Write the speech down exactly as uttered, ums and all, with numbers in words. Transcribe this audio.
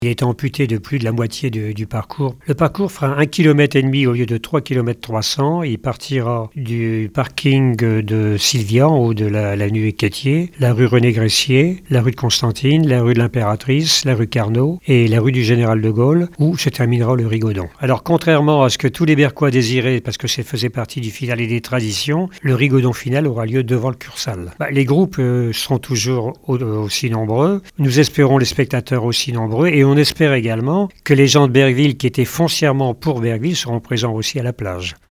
Il a été amputé de plus de la moitié de, du parcours. Le parcours fera un kilomètre et demi au lieu de trois kilomètres trois cents. Il partira du parking de Sylvia, en haut de la, l'avenue Équatier, la rue René-Gressier, la rue de Constantine, la rue de l'Impératrice, la rue Carnot et la rue du Général de Gaulle, où se terminera le Rigodon. Alors, contrairement à ce que tous les Berquois désiraient, parce que ça faisait partie du final et des traditions, le Rigodon final aura lieu devant le Cursal. Bah, les groupes euh, seront toujours au, aussi nombreux. Nous espérons les spectateurs aussi nombreux et on espère également que les gens de Bergville qui étaient foncièrement pour Bergville seront présents aussi à la plage.